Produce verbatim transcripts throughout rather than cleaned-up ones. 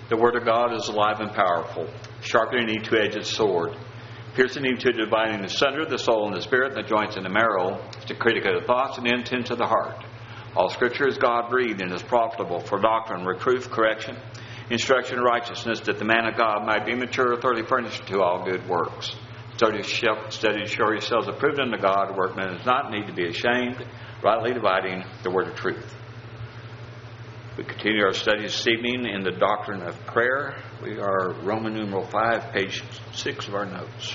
The Word of God is alive and powerful, sharper than any two-edged sword, piercing even to dividing asunder the soul and the spirit, and the joints and the marrow, to critic of the thoughts and intents of the heart. All Scripture is God-breathed and is profitable for doctrine, reproof, correction, instruction in righteousness, that the man of God might be mature, thoroughly furnished to all good works. Study, study to show yourselves approved unto God, workmen does not need to be ashamed, rightly dividing the word of truth. We continue our study this evening in the doctrine of prayer. We are Roman numeral five, page six of our notes.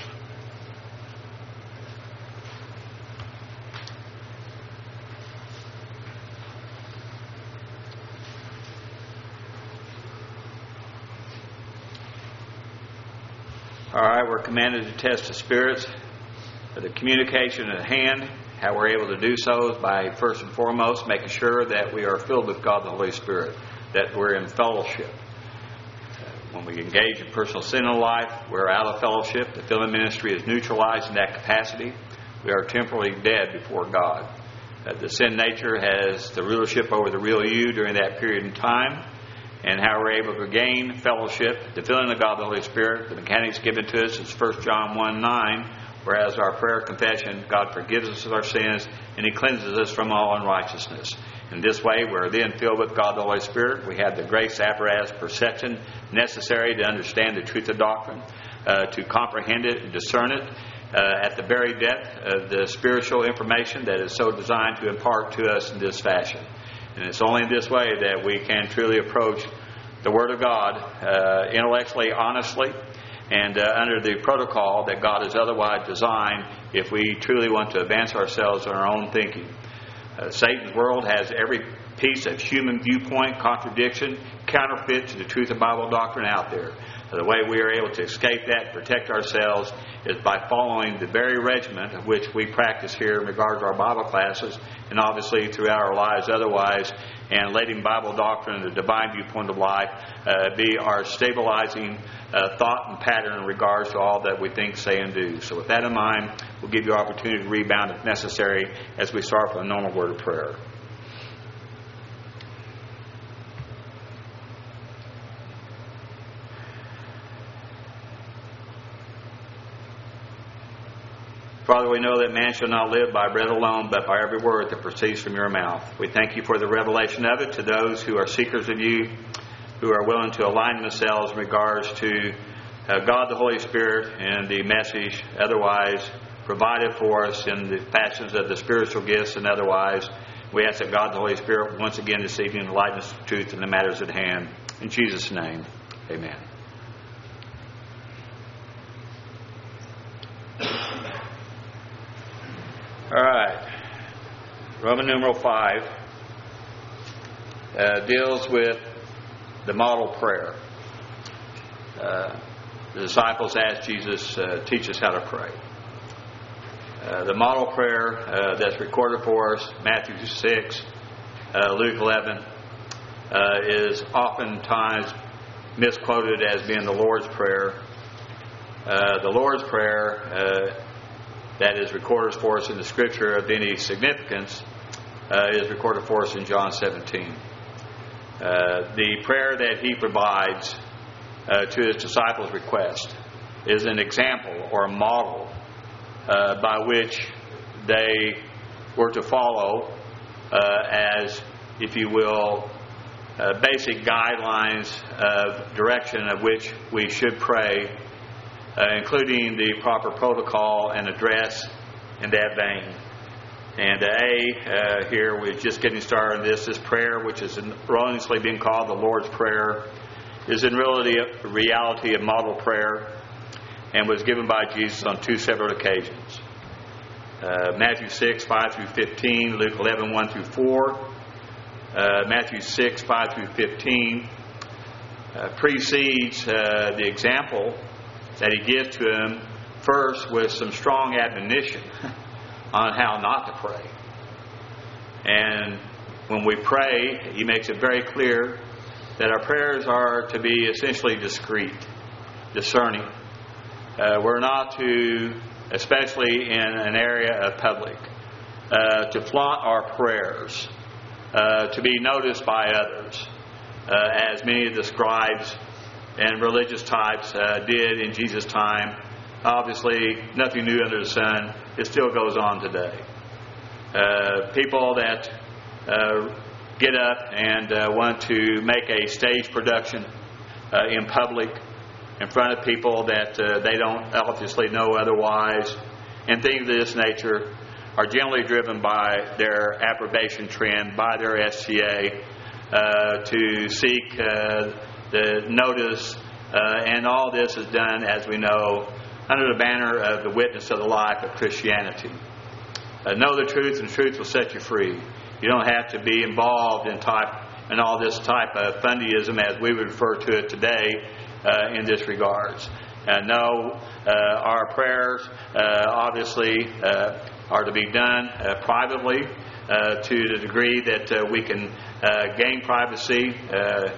All right, we're commanded to test the spirits, the communication at hand. How we're able to do so is by, first and foremost, making sure that we are filled with God the Holy Spirit, that we're in fellowship. When we engage in personal sin in life, we're out of fellowship. The filling ministry is neutralized in that capacity. We are temporally dead before God. Uh, the sin nature has the rulership over the real you during that period in time. And how we're able to gain fellowship, the filling of God the Holy Spirit, the mechanics given to us is First John one nine. Whereas our prayer confession, God forgives us of our sins and He cleanses us from all unrighteousness. In this way, we're then filled with God the Holy Spirit. We have the grace apparatus perception necessary to understand the truth of doctrine, uh, to comprehend it and discern it uh, at the very depth of the spiritual information that is so designed to impart to us in this fashion. And it's only in this way that we can truly approach the Word of God uh, intellectually, honestly, and uh, under the protocol that God has otherwise designed if we truly want to advance ourselves in our own thinking. Uh, Satan's world has every piece of human viewpoint, contradiction, counterfeit to the truth of Bible doctrine out there. Uh, the way we are able to escape that, protect ourselves, is by following the very regiment of which we practice here in regard to our Bible classes, and obviously throughout our lives otherwise, and letting Bible doctrine and the divine viewpoint of life uh, be our stabilizing uh, thought and pattern in regards to all that we think, say, and do. So with that in mind, we'll give you opportunity to rebound if necessary as we start with a normal word of prayer. Father, we know that man shall not live by bread alone, but by every word that proceeds from your mouth. We thank you for the revelation of it to those who are seekers of you, who are willing to align themselves in regards to uh, God the Holy Spirit and the message otherwise provided for us in the fashions of the spiritual gifts and otherwise. We ask that God the Holy Spirit once again this evening enlighten us of truth in the matters at hand. In Jesus' name, amen. All right, Roman numeral five uh, deals with the model prayer. Uh, the disciples asked Jesus, uh, teach us how to pray. Uh, the model prayer uh, that's recorded for us, Matthew six, uh, Luke eleven, uh, is oftentimes misquoted as being the Lord's Prayer. Uh, the Lord's Prayer uh, that is recorded for us in the Scripture of any significance uh, is recorded for us in John seventeen. Uh, the prayer that He provides uh, to His disciples' request is an example or a model uh, by which they were to follow uh, as, if you will, uh, basic guidelines of direction of which we should pray, Uh, including the proper protocol and address in that vein. And uh, A, uh, here we're just getting started on this. This prayer, which is erroneously being called the Lord's Prayer, is in reality, reality a model prayer and was given by Jesus on two separate occasions. Uh, Matthew six, five through fifteen, Luke eleven, one through four. Uh, Matthew six, five through fifteen uh, precedes uh, the example that He gives to him first with some strong admonition on how not to pray. And when we pray, He makes it very clear that our prayers are to be essentially discreet, discerning. Uh, we're not to, especially in an area of public, uh, to flaunt our prayers, uh, to be noticed by others, uh, as many of the scribes and religious types uh, did in Jesus' time. Obviously, nothing new under the sun. It still goes on today. Uh, people that uh, get up and uh, want to make a stage production uh, in public in front of people that uh, they don't obviously know otherwise, and things of this nature are generally driven by their approbation trend, by their S T A, uh, to seek uh, the notice, uh, and all this is done, as we know, under the banner of the witness of the life of Christianity. Uh, know the truth, and the truth will set you free. You don't have to be involved in type in all this type of fundyism, as we would refer to it today, uh, in this regards. Uh, no, uh, our prayers uh, obviously uh, are to be done uh, privately uh, to the degree that uh, we can uh, gain privacy. Uh,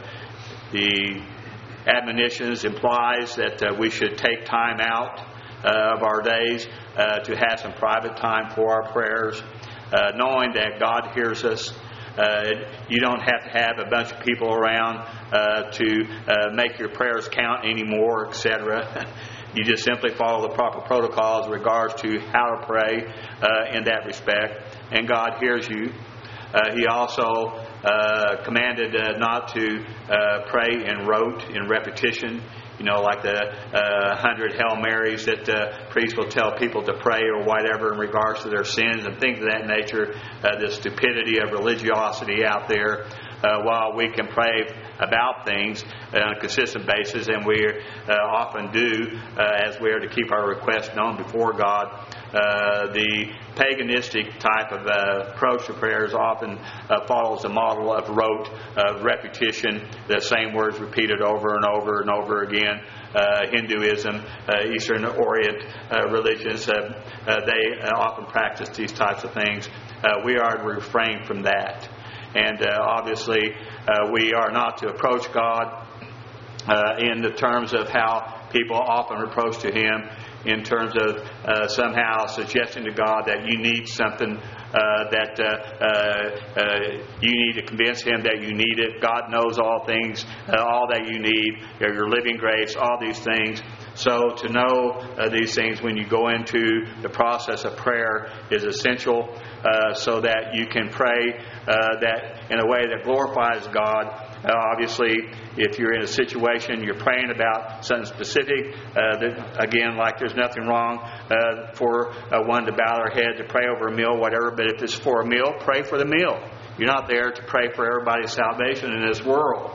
the admonitions implies that uh, we should take time out uh, of our days uh, to have some private time for our prayers, uh, knowing that God hears us. Uh, you don't have to have a bunch of people around uh, to uh, make your prayers count anymore, et cetera. You just simply follow the proper protocols in regards to how to pray uh, in that respect, and God hears you. Uh, he also uh, commanded uh, not to uh, pray in rote, in repetition. You know, like the uh, hundred Hail Marys that uh, priests will tell people to pray or whatever in regards to their sins and things of that nature. Uh, the stupidity of religiosity out there. Uh, while we can pray about things on a consistent basis, and we uh, often do, uh, as we are to keep our requests known before God, uh, the paganistic type of uh, approach to prayers often uh, follows the model of rote, uh, repetition, the same words repeated over and over and over again. Uh, Hinduism, uh, Eastern Orient uh, religions, uh, uh, they uh, often practice these types of things. Uh, we are to refrain from that. And uh, obviously, uh, we are not to approach God uh, in the terms of how people often approach to Him, in terms of uh, somehow suggesting to God that you need something, uh, that uh, uh, uh, you need to convince Him that you need it. God knows all things, uh, all that you need, your living grace, all these things. So to know uh, these things when you go into the process of prayer is essential, uh, so that you can pray uh, that in a way that glorifies God. Uh, obviously, if you're in a situation, you're praying about something specific, uh, that, again, like there's nothing wrong uh, for uh, one to bow their head to pray over a meal, whatever, but if it's for a meal, pray for the meal. You're not there to pray for everybody's salvation in this world.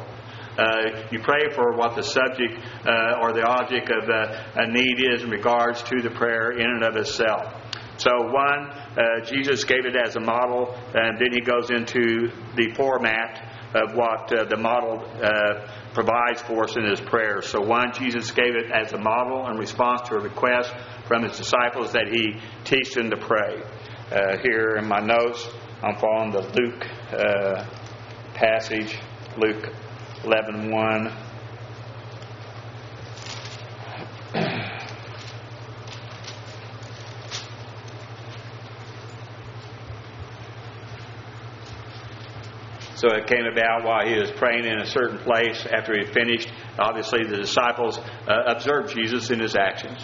Uh, you pray for what the subject uh, or the object of uh, a need is in regards to the prayer in and of itself. So one, uh, Jesus gave it as a model, and then He goes into the format of what uh, the model uh, provides for us in His prayer. So one, Jesus gave it as a model in response to a request from His disciples that He teach them to pray. Uh, here in my notes, I'm following the Luke uh, passage, Luke eleven one. So it came about while He was praying in a certain place. After He finished, obviously the disciples uh, observed Jesus in His actions.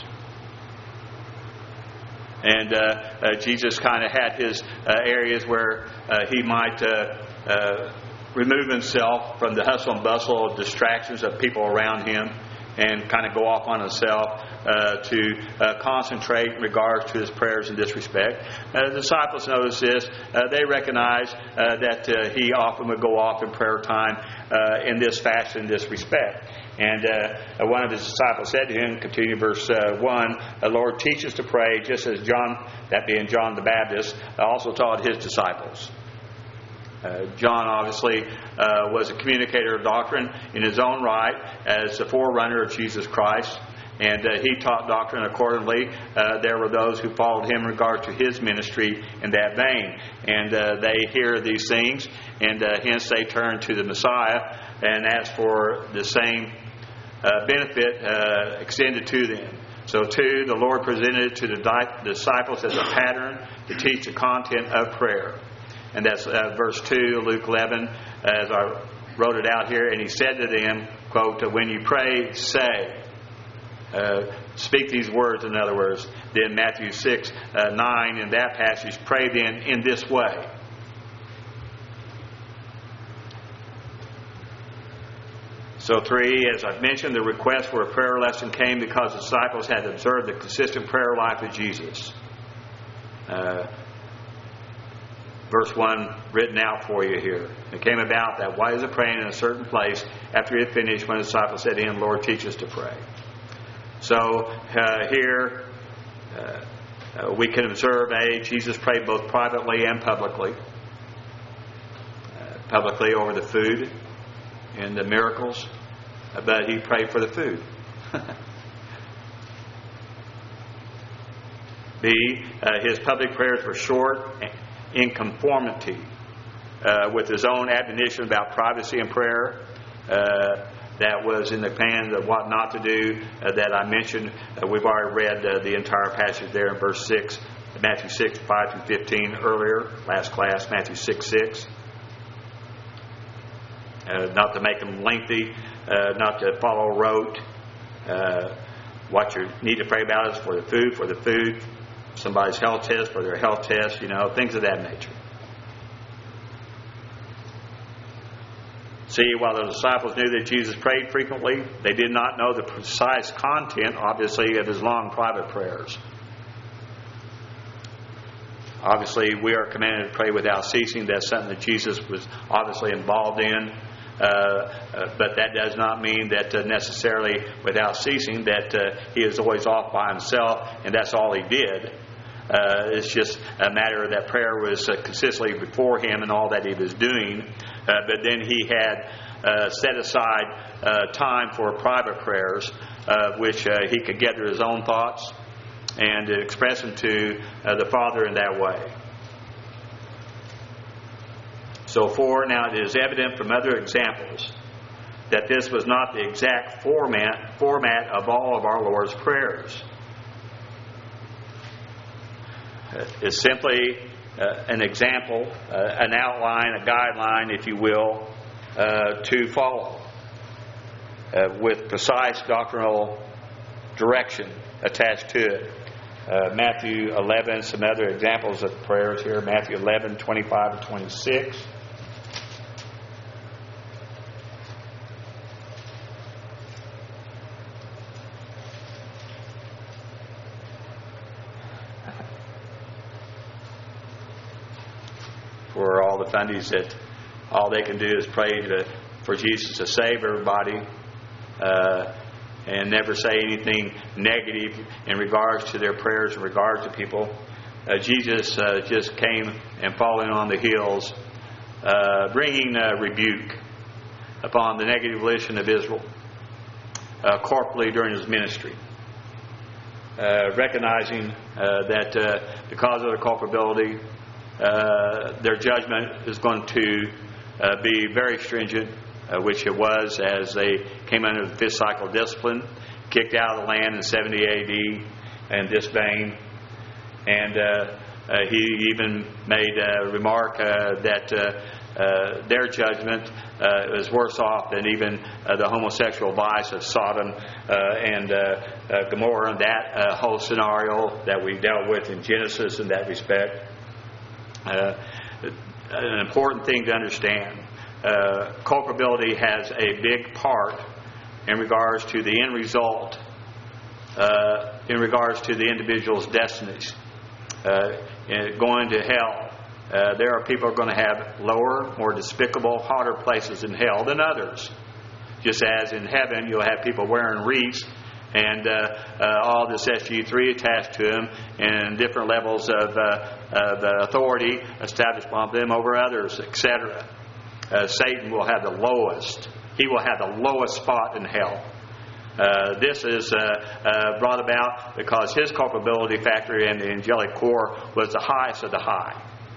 And uh, uh, Jesus kind of had His uh, areas where uh, He might uh, uh, remove Himself from the hustle and bustle of distractions of people around Him, and kind of go off on Himself uh, to uh, concentrate in regards to His prayers in this respect. Uh, the disciples noticed this. Uh, they recognized uh, that uh, He often would go off in prayer time uh, in this fashion, in this respect. And uh, one of His disciples said to Him, continue verse uh, one, Lord, teach us to pray, just as John, that being John the Baptist, also taught his disciples. Uh, John obviously uh, was a communicator of doctrine in his own right as the forerunner of Jesus Christ, and uh, he taught doctrine accordingly. Uh, there were those who followed him in regard to his ministry in that vein, and uh, they hear these things, and uh, hence they turn to the Messiah and ask for the same uh, benefit uh, extended to them. So too, the Lord presented it to the di- disciples as a pattern to teach the content of prayer. And that's uh, verse two, Luke eleven, as I wrote it out here, and he said to them, quote, when you pray, say, uh, speak these words, in other words. Then Matthew six, uh, nine, in that passage, pray then in this way. So three, as I've mentioned, the request for a prayer lesson came because the disciples had observed the consistent prayer life of Jesus. Uh, verse one written out for you here. It came about that while he was praying in a certain place, after he had finished, when the disciples said to him, Lord, teach us to pray. So uh, here uh, uh, we can observe, A, Jesus prayed both privately and publicly. Uh, publicly over the food and the miracles, but he prayed for the food. B, uh, his public prayers were short, in conformity uh, with his own admonition about privacy and prayer. Uh, that was in the command of what not to do uh, that I mentioned. Uh, we've already read uh, the entire passage there in verse six, Matthew six, five through fifteen earlier, last class, Matthew six, six. Uh, not to make them lengthy, uh, not to follow rote. Uh, what you need to pray about is for the food, for the food, somebody's health test, for their health test, you know, things of that nature. See, while the disciples knew that Jesus prayed frequently, they did not know the precise content, obviously, of his long private prayers. Obviously, we are commanded to pray without ceasing. That's something that Jesus was obviously involved in. Uh, uh, but that does not mean that uh, necessarily without ceasing that uh, he is always off by himself and that's all he did. Uh, it's just a matter that prayer was uh, consistently before him and all that he was doing. Uh, but then he had uh, set aside uh, time for private prayers, uh, which uh, he could gather his own thoughts and express them to uh, the Father in that way. So four, now it is evident from other examples that this was not the exact format format of all of our Lord's prayers. It's simply uh, an example, uh, an outline, a guideline, if you will, uh, to follow uh, with precise doctrinal direction attached to it. Uh, Matthew eleven, some other examples of prayers here. Matthew eleven, twenty-five to twenty-six. For all the fundies that all they can do is pray to, for Jesus to save everybody uh, and never say anything negative in regards to their prayers, in regards to people. Uh, Jesus uh, just came and falling on the heels, uh, bringing a rebuke upon the negative volition of Israel uh, corporally during his ministry. Uh, recognizing uh, that uh, because of their culpability, Uh, their judgment is going to uh, be very stringent, uh, which it was as they came under the fifth cycle of discipline, kicked out of the land in seventy A D in this vein. And uh, uh, he even made a remark uh, that uh, uh, their judgment uh, is worse off than even uh, the homosexual vice of Sodom uh, and uh, uh, Gomorrah, and that uh, whole scenario that we dealt with in Genesis in that respect. Uh, an important thing to understand. Uh, culpability has a big part in regards to the end result, uh, in regards to the individual's destinies. Uh, going to hell. Uh, there are people who are going to have lower, more despicable, hotter places in hell than others. Just as in heaven you'll have people wearing wreaths and uh, uh, all this S G three attached to them and different levels of, uh, of uh, authority established upon them over others, et cetera. Uh, Satan will have the lowest. He will have the lowest spot in hell. Uh, this is uh, uh, brought about because his culpability factor in the angelic corps was the highest of the high.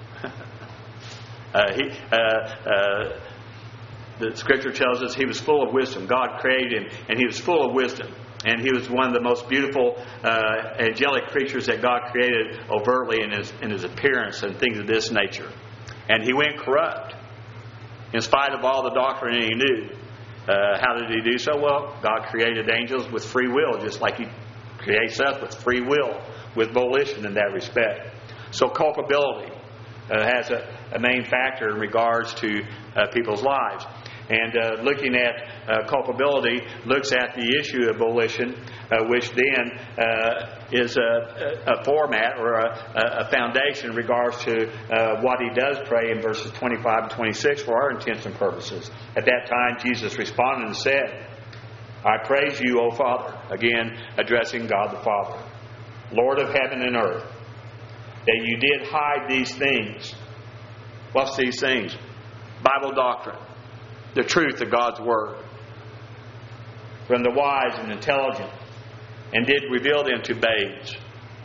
uh, he, uh, uh, the Scripture tells us he was full of wisdom. God created him, and he was full of wisdom. And he was one of the most beautiful uh, angelic creatures that God created overtly in his in his appearance and things of this nature. And he went corrupt. in spite of all the doctrine he knew. Uh, how did he do so? Well, God created angels with free will, just like He creates us with free will, with volition in that respect. So culpability uh, has a, a main factor in regards to uh, people's lives. And uh, looking at uh, culpability looks at the issue of volition, uh, which then uh, is a, a format or a, a foundation in regards to uh, what he does pray in verses twenty-five and twenty-six for our intents and purposes. At that time, Jesus responded and said, I praise you, O Father, again addressing God the Father, Lord of heaven and earth, that you did hide these things. What's these things? Bible doctrine. The truth of God's Word from the wise and intelligent, and did reveal them to babes.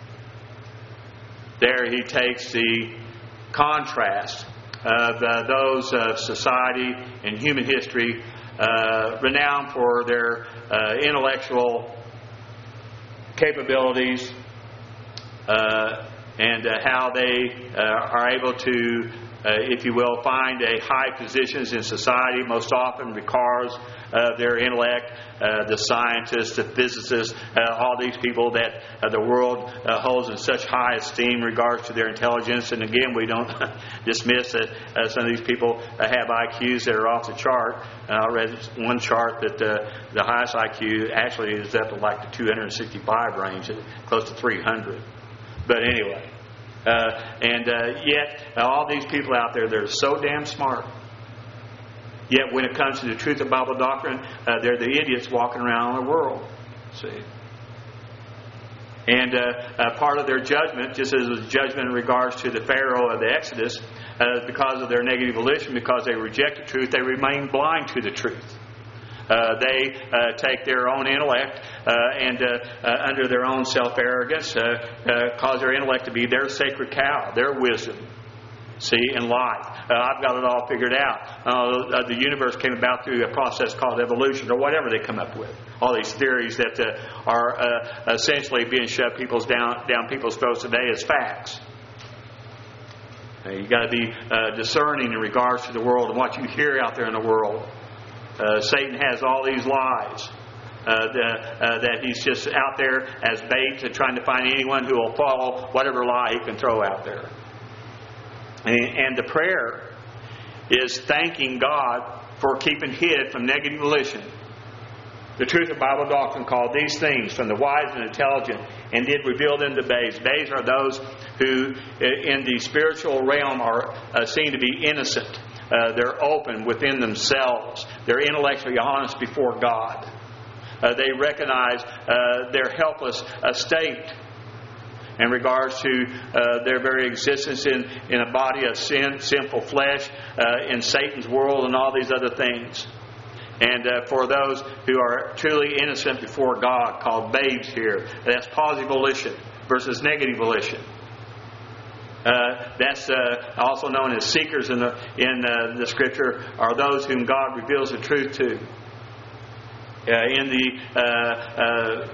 There he takes the contrast of uh, those of society and human history uh, renowned for their uh, intellectual capabilities uh, and uh, how they uh, are able to Uh, if you will, find a high positions in society, most often because of their intellect, uh, the scientists, the physicists, uh, all these people that uh, the world uh, holds in such high esteem in regards to their intelligence. And again, we don't dismiss that uh, some of these people uh, have I Qs that are off the chart. Uh, I read one chart that uh, the highest I Q actually is up to like the two hundred sixty-five range, close to three hundred. But anyway. Uh, and uh, yet, uh, all these people out there, they're so damn smart. Yet, when it comes to the truth of Bible doctrine, uh, they're the idiots walking around the world. See? And uh, uh, part of their judgment, just as a judgment in regards to the Pharaoh of the Exodus, uh, because of their negative volition, because they reject the truth, they remain blind to the truth. Uh, they uh, take their own intellect uh, and uh, uh, under their own self-arrogance uh, uh, cause their intellect to be their sacred cow, their wisdom, see, in life. Uh, I've got it all figured out. Uh, the universe came about through a process called evolution or whatever they come up with. All these theories that uh, are uh, essentially being shoved people's down, down people's throats today as facts. Uh, you've got to be uh, discerning in regards to the world and what you hear out there in the world. Uh, Satan has all these lies uh, the, uh, that he's just out there as bait to trying to find anyone who will follow whatever lie he can throw out there. And, and the prayer is thanking God for keeping hid from negative volition the truth of Bible doctrine called these things from the wise and intelligent, and did reveal them to babes. Babes are those who in the spiritual realm are uh, seen to be innocent. Uh, they're open within themselves. They're intellectually honest before God. Uh, they recognize uh, their helpless uh, state in regards to uh, their very existence in, in a body of sin, sinful flesh, uh, in Satan's world and all these other things. And uh, for those who are truly innocent before God, called babes here, that's positive volition versus negative volition. Uh, that's uh, also known as seekers in the in uh, the Scripture, are those whom God reveals the truth to. Uh, in the uh, uh,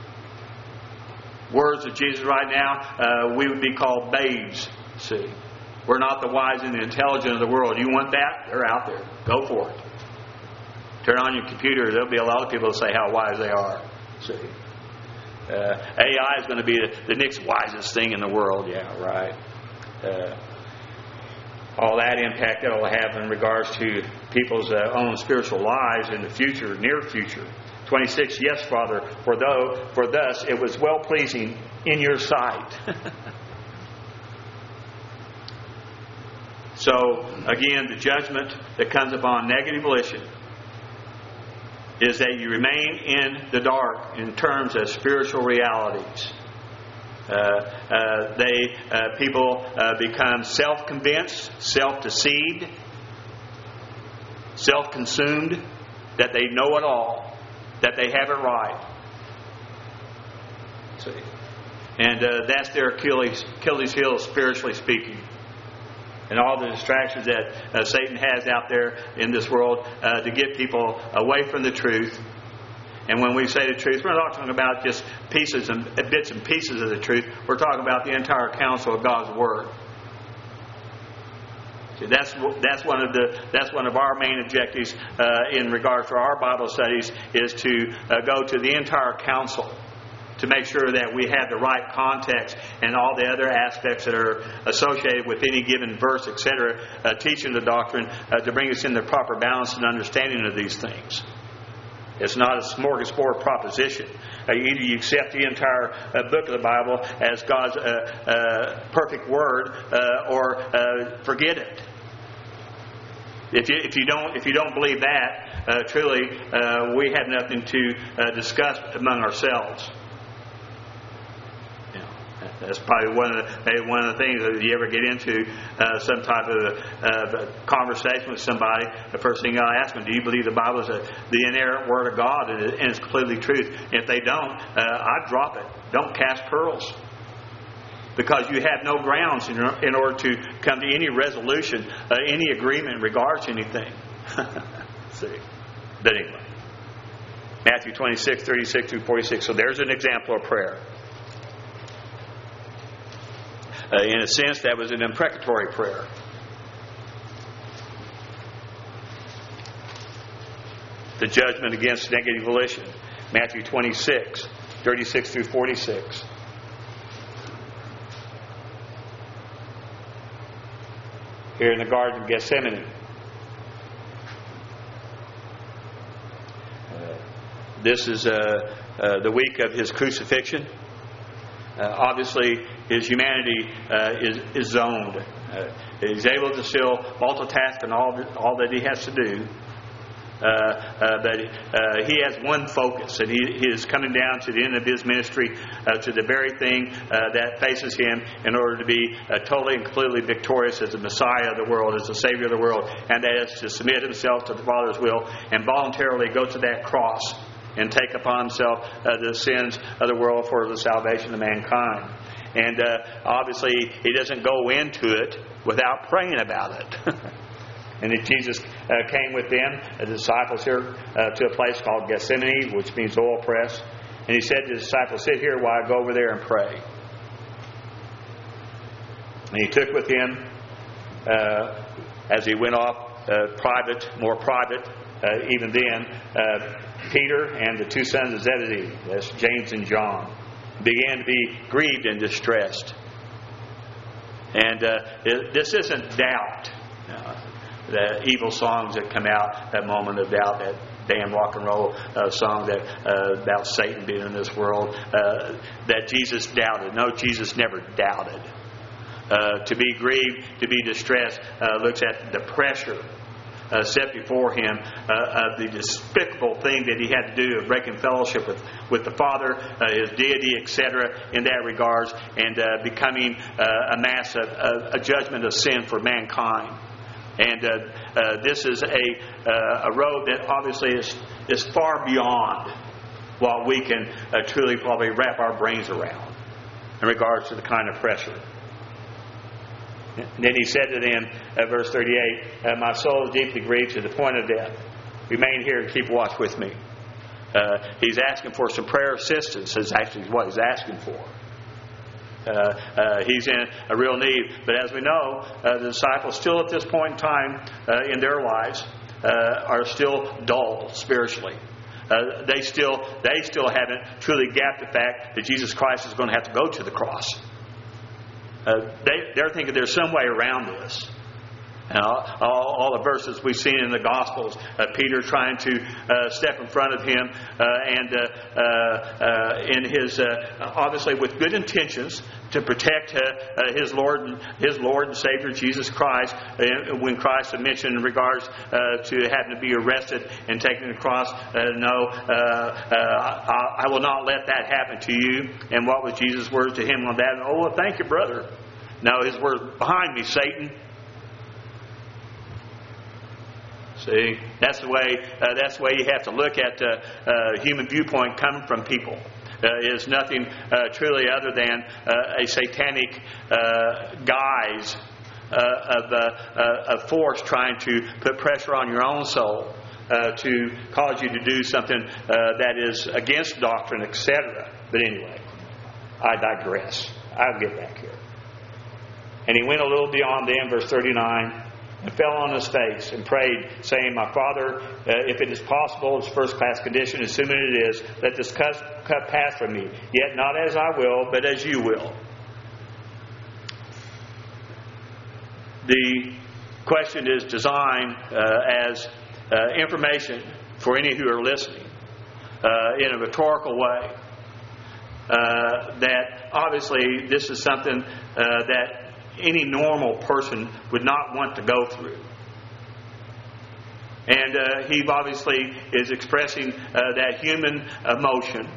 words of Jesus right now, uh, we would be called babes. See, we're not the wise and the intelligent of the world. You want that? They're out there. Go for it. Turn on your computer. There'll be a lot of people that say how wise they are. See, uh, A I is going to be the, the next wisest thing in the world. Yeah, right. Uh, all that impact that will have in regards to people's uh, own spiritual lives in the future, near future. twenty-six, yes, Father, for though for thus it was well pleasing in your sight. So again, the judgment that comes upon negative volition is that you remain in the dark in terms of spiritual realities. Uh, uh, they uh, people uh, become self-convinced, self-deceived, self-consumed, that they know it all, that they have it right. See, and uh, that's their Achilles, Achilles heel, spiritually speaking. And all the distractions that uh, Satan has out there in this world uh, to get people away from the truth. And when we say the truth, we're not talking about just pieces and bits and pieces of the truth. We're talking about the entire counsel of God's Word. See, that's that's one of the that's one of our main objectives uh, in regard for our Bible studies, is to uh, go to the entire counsel to make sure that we have the right context and all the other aspects that are associated with any given verse, et cetera, uh, teaching the doctrine uh, to bring us in the proper balance and understanding of these things. It's not a smorgasbord proposition. Uh, either you accept the entire uh, book of the Bible as God's uh, uh, perfect word, uh, or uh, forget it. If you if you don't if you don't believe that, uh, truly, uh, we have nothing to uh, discuss among ourselves. That's probably one of the, maybe one of the things that you ever get into uh, some type of uh, conversation with somebody. The first thing I ask them, do you believe the Bible is a, the inerrant Word of God and it's completely truth? If they don't, uh, I drop it. Don't cast pearls. Because you have no grounds in, in order to come to any resolution, uh, any agreement in regards to anything. See? But anyway. Matthew twenty-six, thirty-six through forty-six. So there's an example of prayer. Uh, in a sense, that was an imprecatory prayer. The judgment against negative volition. Matthew twenty-six, thirty-six through forty-six. Here in the Garden of Gethsemane. Uh, this is uh, uh, the week of his crucifixion. Uh, obviously, his humanity uh, is, is zoned. Uh, he's able to still multitask in all, the, all that he has to do. Uh, uh, but uh, he has one focus, and he, he is coming down to the end of his ministry uh, to the very thing uh, that faces him in order to be uh, totally and completely victorious as the Messiah of the world, as the Savior of the world, and that is to submit himself to the Father's will and voluntarily go to that cross and take upon himself uh, the sins of the world for the salvation of mankind. And uh, obviously, he doesn't go into it without praying about it. And then Jesus uh, came with them, the disciples here, uh, to a place called Gethsemane, which means oil press. And he said to the disciples, sit here while I go over there and pray. And he took with him, uh, as he went off, uh, private, more private, uh, even then, uh, Peter and the two sons of Zebedee, that's James and John, began to be grieved and distressed. And uh, it, this isn't doubt. Uh, the evil songs that come out, that moment of doubt, that damn rock and roll uh, song that uh, about Satan being in this world, uh, that Jesus doubted. No, Jesus never doubted. Uh, to be grieved, to be distressed, uh, looks at the pressure Uh, set before him uh, of the despicable thing that he had to do of breaking fellowship with, with the Father, uh, his deity, et cetera, in that regards, and uh, becoming uh, a mass of a, a judgment of sin for mankind. And uh, uh, this is a uh, a road that obviously is is far beyond what we can uh, truly probably wrap our brains around in regards to the kind of pressure. And then he said to them, uh, verse thirty-eight, uh, my soul is deeply grieved to the point of death. Remain here and keep watch with me. Uh, he's asking for some prayer assistance, is actually what he's asking for. Uh, uh, he's in a real need. But as we know, uh, the disciples still at this point in time uh, in their lives uh, are still dull spiritually. Uh, they still they still haven't truly gapped the fact that Jesus Christ is going to have to go to the cross. Uh, they, they're thinking there's some way around this. And all, all, all the verses we've seen in the Gospels, uh, Peter trying to uh, step in front of him, uh, and uh, uh, uh, in his uh, obviously with good intentions to protect uh, uh, his Lord, his Lord and Savior Jesus Christ. Uh, when Christ had mentioned in regards uh, to having to be arrested and taken across, uh, no, uh, uh, I, I will not let that happen to you. And what was Jesus' words to him on that? Oh, well, thank you, brother. No, his words, behind me, Satan. See, that's the way. Uh, that's the way you have to look at uh, uh, human viewpoint coming from people. Uh, is nothing uh, truly other than uh, a satanic uh, guise uh, of uh, uh, a force trying to put pressure on your own soul uh, to cause you to do something uh, that is against doctrine, et cetera. But anyway, I digress. I'll get back here. And he went a little beyond them, verse thirty-nine. and fell on his face and prayed, saying, My Father, uh, if it is possible, it's first-class condition, assuming it is, let this cup, cup pass from me. Yet not as I will, but as you will. The question is designed uh, as uh, information for any who are listening uh, in a rhetorical way. Uh, that obviously this is something uh, that any normal person would not want to go through. And uh, he obviously is expressing uh, that human emotion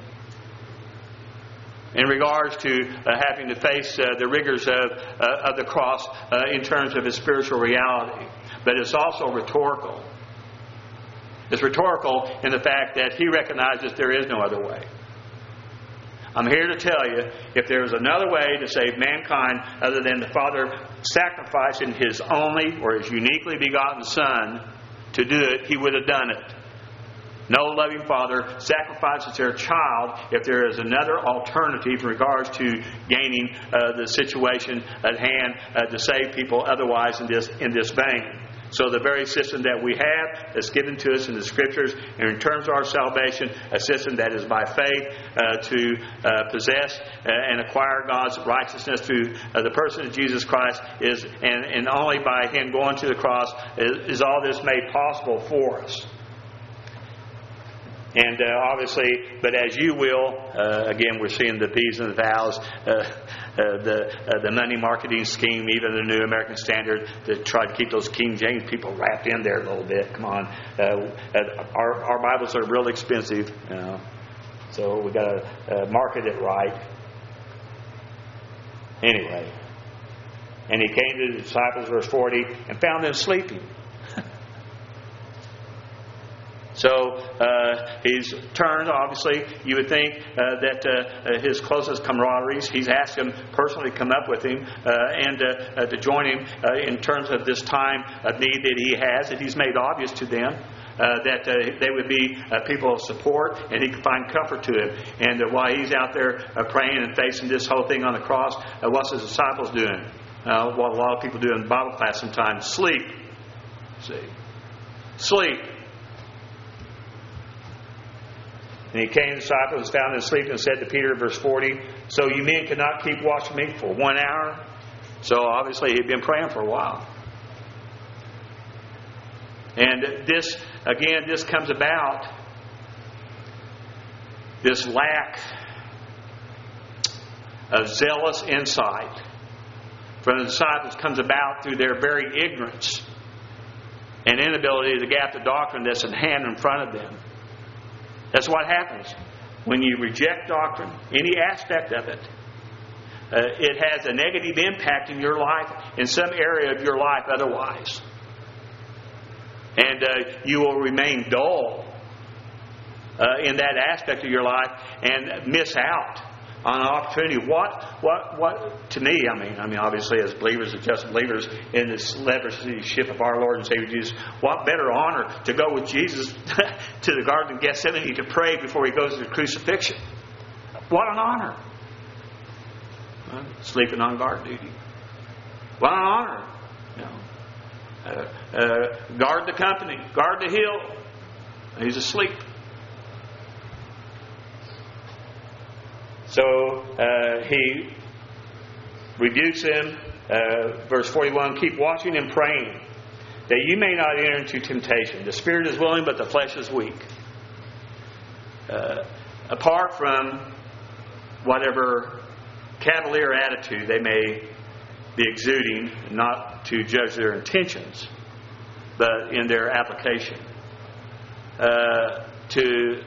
in regards to uh, having to face uh, the rigors of, uh, of the cross uh, in terms of his spiritual reality. But it's also rhetorical. It's rhetorical in the fact that he recognizes there is no other way. I'm here to tell you, if there was another way to save mankind other than the Father sacrificing His only or His uniquely begotten Son to do it, He would have done it. No loving father sacrifices their child if there is another alternative in regards to gaining uh, the situation at hand uh, to save people otherwise in this in this vein. So the very system that we have that's given to us in the Scriptures and in terms of our salvation, a system that is by faith uh, to uh, possess uh, and acquire God's righteousness through uh, the person of Jesus Christ, is and, and only by Him going to the cross is, is all this made possible for us. And uh, obviously, but as you will, uh, again, we're seeing the P's and the vowels, uh, uh, the uh, the money marketing scheme, even the New American Standard, to try to keep those King James people wrapped in there a little bit. Come on, uh, our our Bibles are real expensive, you know, so we got to uh, market it right. Anyway, and he came to the disciples, verse forty, and found them sleeping. So uh, he's turned, obviously, you would think uh, that uh, his closest camaraderies, he's asked them personally to come up with him uh, and uh, uh, to join him uh, in terms of this time of need that he has, that he's made obvious to them. Uh, that uh, they would be uh, people of support, and he could find comfort to him. And uh, while he's out there uh, praying and facing this whole thing on the cross, uh, what's his disciples doing? Uh, what a lot of people do in Bible class sometimes, sleep. See? Sleep. And he came to the disciples, was found asleep, and said to Peter, verse forty, So you men cannot keep watching me for one hour? So obviously he'd been praying for a while. And this, again, this comes about, this lack of zealous insight from the disciples comes about through their very ignorance and inability to gap the doctrine that's at hand in front of them. That's what happens when you reject doctrine, any aspect of it. Uh, it has a negative impact in your life, in some area of your life otherwise. And uh, you will remain dull uh, in that aspect of your life and miss out on an opportunity. What, what, what, to me, I mean, I mean, obviously as believers, as just believers in this leadership of our Lord and Savior Jesus, what better honor to go with Jesus to the Garden of Gethsemane to pray before He goes to the crucifixion. What an honor. Well, sleeping on guard duty. What an honor. You know, uh, uh, guard the company, guard the hill. He's asleep. So uh, he rebukes them, uh, verse forty-one, keep watching and praying, that you may not enter into temptation. The spirit is willing, but the flesh is weak. Uh, apart from whatever cavalier attitude they may be exuding, not to judge their intentions, but in their application, uh, to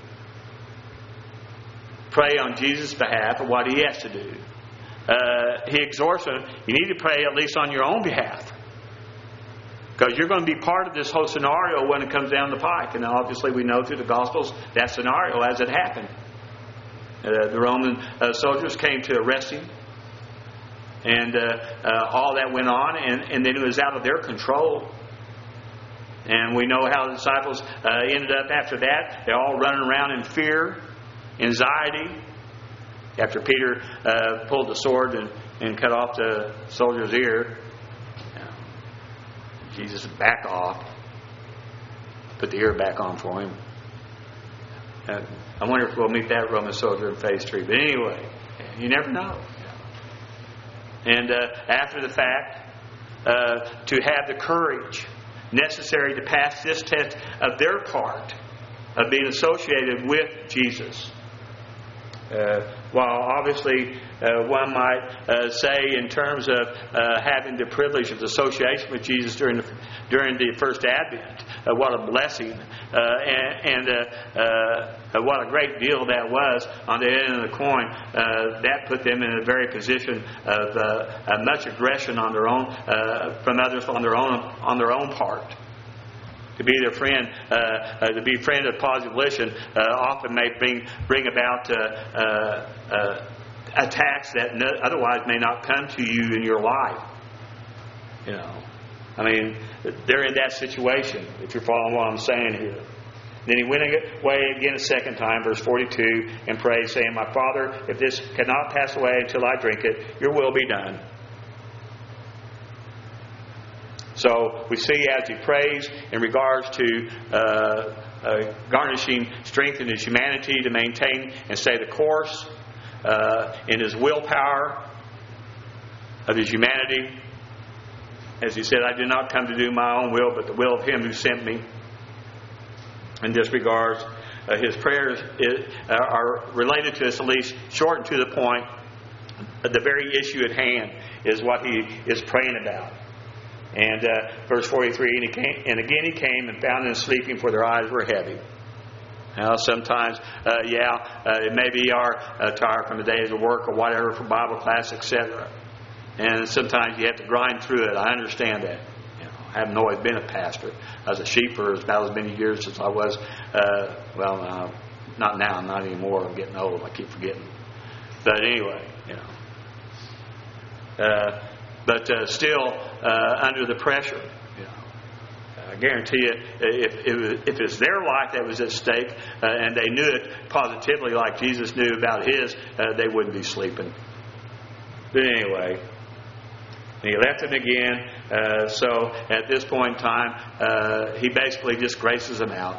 pray on Jesus' behalf of what He has to do. Uh, he exhorts them, you need to pray at least on your own behalf. Because you're going to be part of this whole scenario when it comes down the pike. And obviously we know through the Gospels that scenario as it happened. Uh, the Roman uh, soldiers came to arrest Him. And uh, uh, all that went on. And, and then it was out of their control. And we know how the disciples uh, ended up after that. They're all running around in fear, anxiety, after Peter uh, pulled the sword and, and cut off the soldier's ear. Jesus, back off. Put the ear back on for him. Uh, I wonder if we'll meet that Roman soldier in phase three. But anyway, you never know. And uh, after the fact, uh, to have the courage necessary to pass this test of their part of being associated with Jesus. Uh, while obviously uh, one might uh, say in terms of uh, having the privilege of association with Jesus during the, during the first Advent, uh, what a blessing uh, and, and uh, uh, what a great deal that was on the end of the coin. Uh, that put them in a very position of uh, uh, much aggression on their own uh, from others on their own on their own part. To be their friend, uh, uh, to be a friend of positive volition, uh, often may bring bring about uh, uh, uh, attacks that no, otherwise may not come to you in your life. You know, I mean, they're in that situation. If you're following what I'm saying here. Then he went away again a second time, verse forty-two, and prayed, saying, "My Father, if this cannot pass away until I drink it, your will be done." So we see as he prays in regards to uh, uh, garnishing strength in his humanity to maintain and stay the course uh, in his willpower of his humanity. As he said, "I did not come to do my own will, but the will of him who sent me." In this regards, uh, his prayers is, uh, are related to this, at least shortened to the point. The very issue at hand is what he is praying about. And uh, verse forty-three, and, he came, and again he came and found them sleeping, for their eyes were heavy. Now, sometimes, uh, yeah, uh, it may be our uh, tired from the days of work or whatever for Bible class, et cetera. And sometimes you have to grind through it. I understand that. You know, I haven't always been a pastor. I was a sheeper about as many years as I was. Uh, well, uh, not now, not anymore. I'm getting old. I keep forgetting. But anyway, you know. Uh, But uh, still uh, under the pressure, you know, I guarantee you, if, if, if it's their life that was at stake uh, and they knew it positively like Jesus knew about his, uh, they wouldn't be sleeping. But anyway, he left them again. Uh, so at this point in time, uh, he basically just graces them out.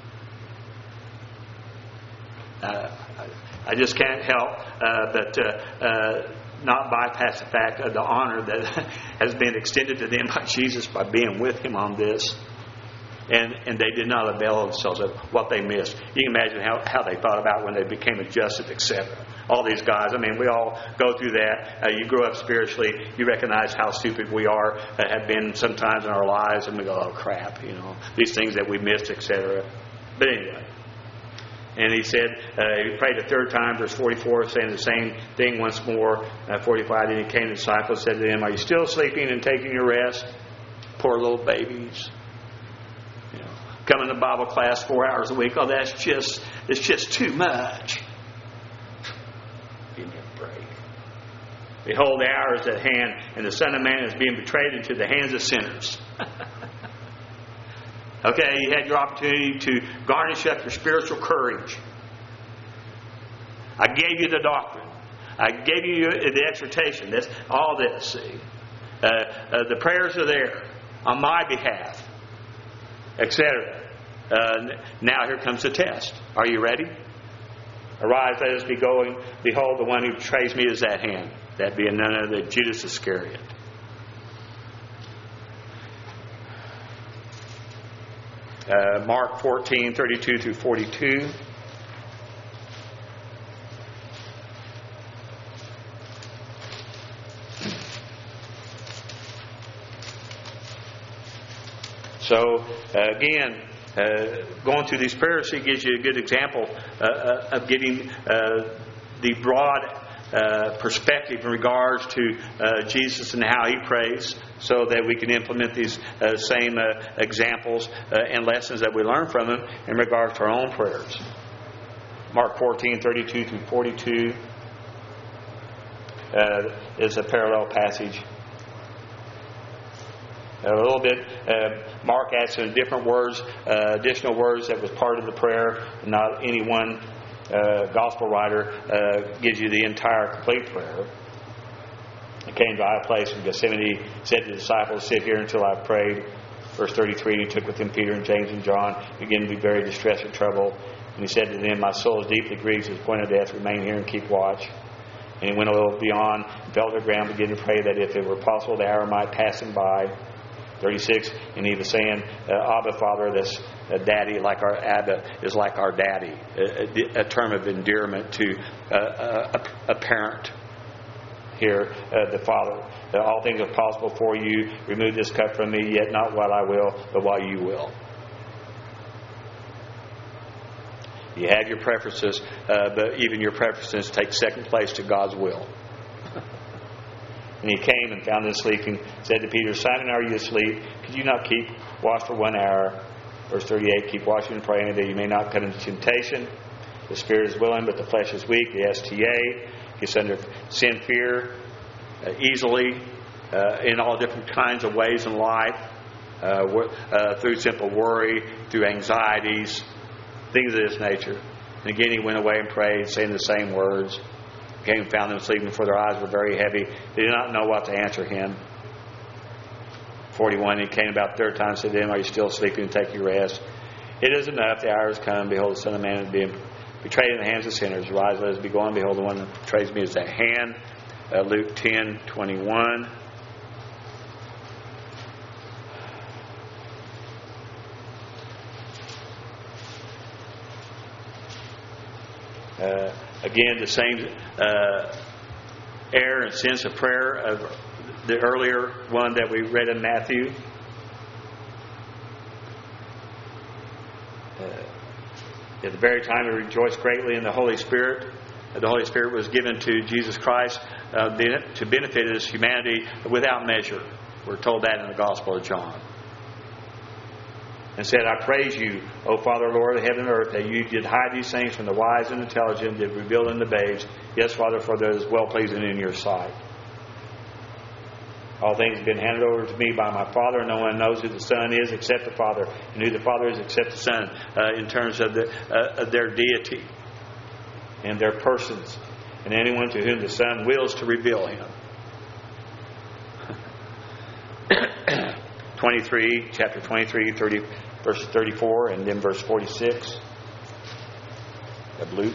Uh, I just can't help uh, but uh, uh, not bypass the fact of the honor that has been extended to them by Jesus by being with him on this. And and they did not avail themselves of what they missed. You can imagine how, how they thought about when they became adjusted, et cetera. All these guys, I mean, we all go through that. Uh, you grow up spiritually, you recognize how stupid we are, uh, have been sometimes in our lives, and we go, oh crap, you know, these things that we missed, et cetera. But anyway. And he said, uh, he prayed a third time, verse forty-four, saying the same thing once more. Uh, forty-five, then he came to the disciples and said to them, "Are you still sleeping and taking your rest? Poor little babies. You know, coming to Bible class four hours a week. Oh, that's just, it's just too much. Give me a break. Behold, the hour is at hand, and the Son of Man is being betrayed into the hands of sinners." Okay, you had your opportunity to garnish up your spiritual courage. I gave you the doctrine. I gave you the exhortation. That's all this, see. Uh, uh, the prayers are there on my behalf, et cetera. Uh, now here comes the test. Are you ready? Arise, let us be going. Behold, the one who betrays me is at hand. That being none other than Judas Iscariot. Uh, Mark fourteen, thirty-two through forty-two. So, uh, again, uh, going through these prayers, he gives you a good example uh, of getting uh, the broad uh, perspective in regards to uh, Jesus and how he prays, so that we can implement these uh, same uh, examples uh, and lessons that we learn from him in regards to our own prayers. Mark fourteen, thirty-two through forty-two uh, is a parallel passage. A little bit, uh, Mark adds some different words, uh, additional words that was part of the prayer. Not any one uh, gospel writer uh, gives you the entire complete prayer. He came to a high place in Gethsemane, said to the disciples, "Sit here until I've prayed." Verse thirty-three, he took with him Peter and James and John, beginning to be very distressed and troubled. And he said to them, "My soul is deeply grieved to the point of death. Remain here and keep watch." And he went a little beyond, and fell to the ground, began to pray that if it were possible, the hour might pass him by. thirty-six, and he was saying, uh, "Abba, Father," this uh, daddy, like our Abba, is like our daddy, a, a, a term of endearment to uh, a, a parent. Here, uh, the Father, that all things are possible for you. Remove this cup from me, yet not what I will, but what you will. You have your preferences, uh, but even your preferences take second place to God's will. And he came and found them sleeping, said to Peter, "Simon, are you asleep? Could you not keep watch for one hour?" Verse thirty-eight, "Keep watching and praying that you may not come into temptation. The spirit is willing, but the flesh is weak." The S T A gets under sin, fear, uh, easily, uh, in all different kinds of ways in life, uh, uh, through simple worry, through anxieties, things of this nature. And again, he went away and prayed, saying the same words. He came and found them sleeping, for their eyes were very heavy. They did not know what to answer him. forty-one, he came about the third time and said to them, "Are you still sleeping? Take your rest. It is enough. The hour has come. Behold, the Son of Man is being betrayed in the hands of sinners. Rise, let us be going. Behold, the one that betrays me is at hand." Uh, Luke ten twenty-one. Uh, again, the same uh, air and sense of prayer of the earlier one that we read in Matthew. Uh, at the very time, we rejoiced greatly in the Holy Spirit. The Holy Spirit was given to Jesus Christ uh, to benefit His humanity without measure. We're told that in the Gospel of John. And said, "I praise you, O Father, Lord of heaven and earth, that you did hide these things from the wise and intelligent, did reveal them to babes. Yes, Father, for that is well pleasing in your sight. All things have been handed over to me by my Father, and no one knows who the Son is except the Father, and who the Father is except the Son," uh, in terms of, the, uh, of their deity and their persons, and anyone to whom the Son wills to reveal Him. twenty-three, chapter twenty-three, thirty, verse thirty-four, and then verse forty-six of Luke.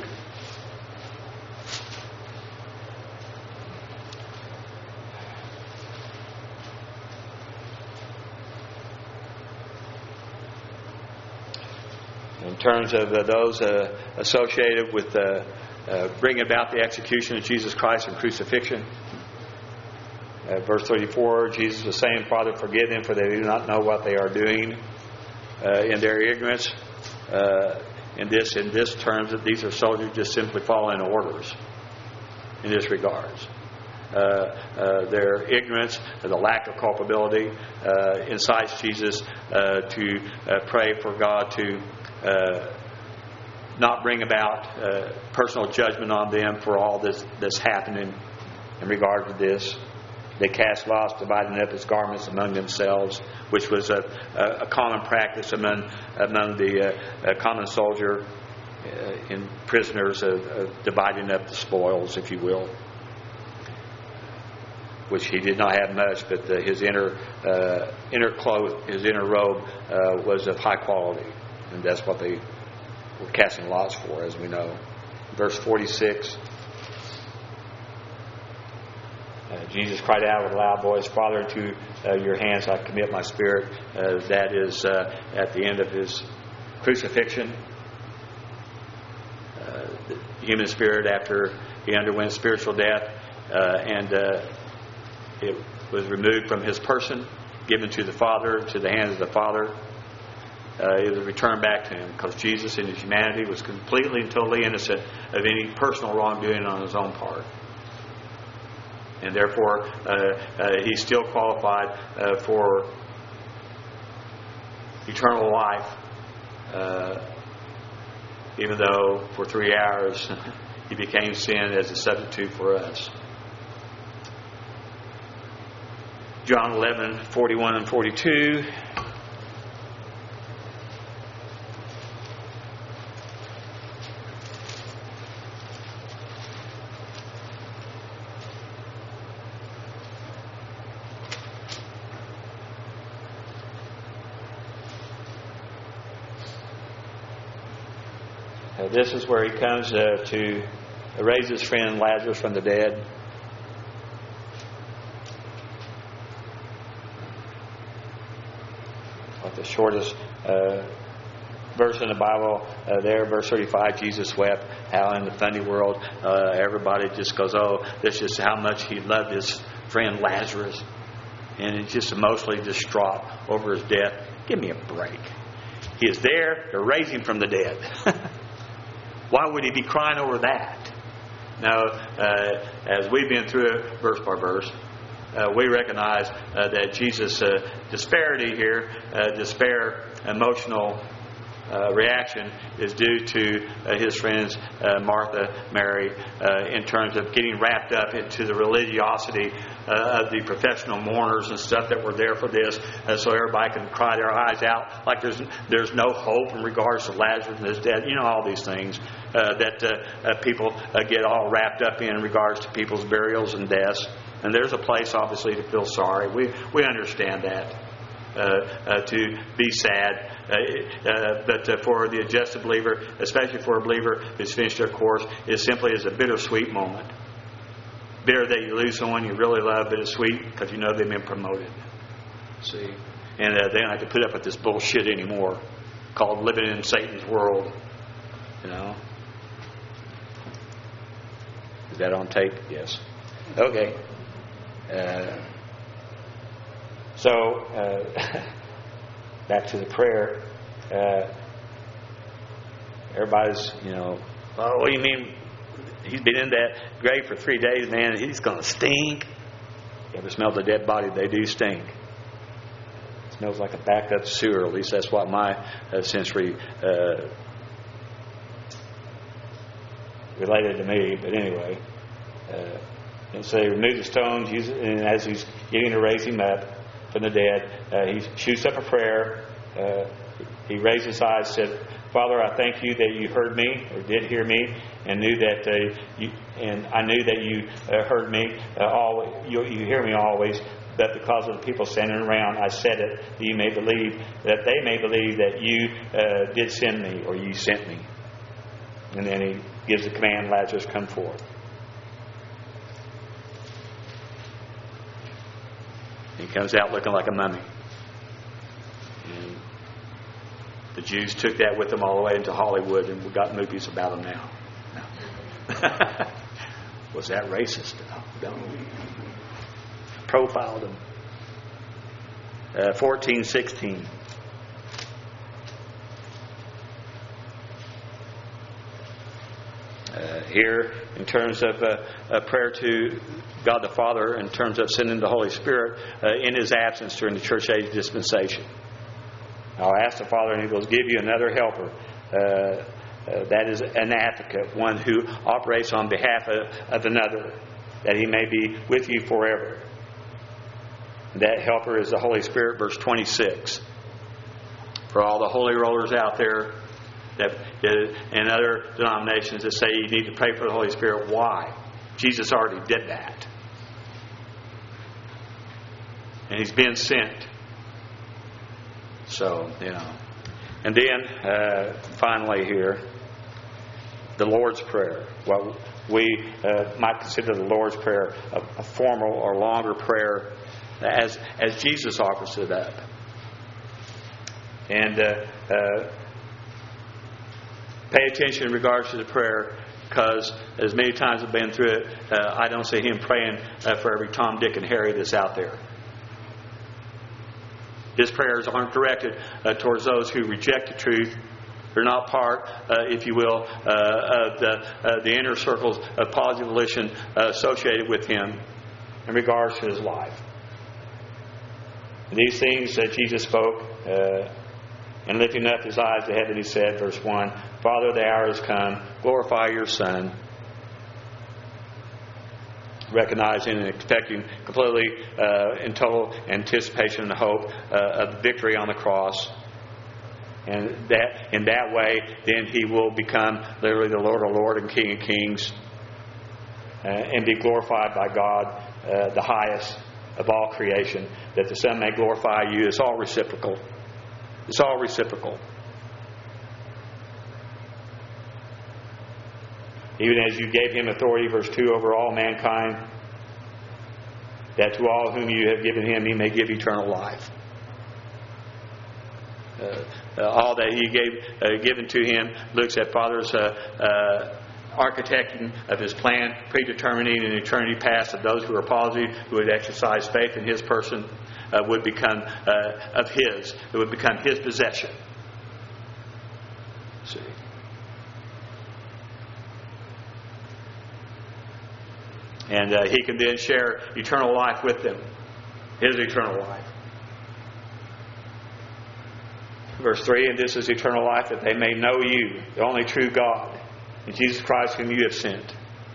In terms of uh, those uh, associated with uh, uh, bringing about the execution of Jesus Christ and crucifixion. Uh, verse thirty-four, Jesus was saying, "Father, forgive them, for they do not know what they are doing." Uh, in their ignorance, uh, in this in this terms, that these are soldiers just simply following orders in this regards. Uh, uh, their ignorance, uh, the lack of culpability, uh, incites Jesus uh, to uh, pray for God to uh, not bring about uh, personal judgment on them for all this that's happening in regard to this. They cast lots, dividing up his garments among themselves, which was a, a, a common practice among among the uh, common soldier uh, in prisoners, of, of dividing up the spoils, if you will. Which he did not have much, but the, his inner uh, inner cloth, his inner robe, uh, was of high quality, and that's what they were casting lots for, as we know. Verse forty-six. Uh, Jesus cried out with a loud voice, "Father, into uh, your hands I commit my spirit." Uh, that is uh, at the end of his crucifixion. Uh, the human spirit, after he underwent spiritual death, uh, and uh, it was removed from his person, given to the Father, to the hands of the Father. Uh, it was returned back to him, because Jesus in his humanity was completely and totally innocent of any personal wrongdoing on his own part. And therefore, uh, uh, he's still qualified uh, for eternal life, uh, even though for three hours he became sin as a substitute for us. John eleven, forty-one and forty-two. Uh, this is where he comes uh, to raise his friend Lazarus from the dead. Like the shortest uh, verse in the Bible uh, there, verse thirty-five, Jesus wept. How in the funny world uh, everybody just goes, oh, this is how much he loved his friend Lazarus. And he's just emotionally distraught over his death. Give me a break. He is there to raise him from the dead. Why would he be crying over that? Now, uh, as we've been through it verse by verse, uh, we recognize uh, that Jesus' uh, disparity here, uh, despair, emotional uh, reaction is due to uh, his friends uh, Martha, Mary, uh, in terms of getting wrapped up into the religiosity uh, of the professional mourners and stuff that were there for this, uh, so everybody can cry their eyes out like there's there's no hope in regards to Lazarus and his death. You know, all these things uh, that uh, uh, people uh, get all wrapped up in, in regards to people's burials and deaths. And there's a place, obviously, to feel sorry. We we understand that. Uh, uh, to be sad, uh, uh, but uh, for the adjusted believer, especially for a believer who's finished their course, it simply is a bittersweet moment. Bitter that you lose someone you really love, but it's sweet because you know they've been promoted. See, and uh, they don't have to put up with this bullshit anymore, called living in Satan's world. You know, is that on tape? Yes. Okay. Uh, So, uh, back to the prayer. Uh, everybody's, you know, oh, what do you mean? He's been in that grave for three days, man. He's going to stink. You ever smell the dead body? They do stink. It smells like a backed up sewer. At least that's what my uh, sensory uh, related to me. But anyway, uh, and so they remove the stones, use it, and as he's getting to raise him up from the dead, uh, he shoots up a prayer. Uh, he raised his eyes, said, "Father, I thank you that you heard me, or did hear me, and knew that uh, you, and I knew that you uh, heard me. Uh, always, you, you hear me always. But because of the people standing around, I said it, that you may believe, that they may believe that you uh, did send me, or you sent me." And then he gives the command, "Lazarus, come forth." He comes out looking like a mummy. And the Jews took that with them all the way into Hollywood, and we got movies about them now. No. Was that racist? No. Profiled them. Uh, fourteen sixteen. Uh, here, in terms of uh, a prayer to God the Father, in terms of sending the Holy Spirit uh, in His absence during the church age dispensation. I'll ask the Father, and He will give you another helper. Uh, uh, that is an advocate, one who operates on behalf of, of another, that He may be with you forever. That helper is the Holy Spirit, verse twenty-six. For all the holy rollers out there that in other denominations that say you need to pray for the Holy Spirit, why? Jesus already did that. And He's been sent. So, you know. And then, uh, finally here, the Lord's Prayer. Well, we uh, might consider the Lord's Prayer a, a formal or longer prayer as as Jesus offers it up. And uh, uh, pay attention in regards to the prayer, because as many times I've been through it, uh, I don't see Him praying uh, for every Tom, Dick, and Harry that's out there. His prayers aren't directed uh, towards those who reject the truth. They're not part, uh, if you will, uh, of the, uh, the inner circles of positive volition uh, associated with Him in regards to His life. And these things that Jesus spoke, uh, and lifting up His eyes to heaven, He said, verse one, "Father, the hour has come. Glorify your Son." Recognizing and expecting completely uh, in total anticipation and hope uh, of victory on the cross. And that in that way, then He will become literally the Lord of Lords and King of Kings, uh, and be glorified by God, uh, the highest of all creation, that the Son may glorify you. It's all reciprocal. It's all reciprocal. even as you gave him authority, verse two, over all mankind, that to all whom you have given him, he may give eternal life. Uh, uh, all that he gave uh, given to him looks at Father's uh, uh, architecting of his plan, predetermining an eternity past of those who are positive, who would exercise faith in his person, uh, would become uh, of his. It would become his possession. See. And uh, he can then share eternal life with them. His eternal life. Verse three, and this is eternal life, that they may know you, the only true God, and Jesus Christ whom you have sent.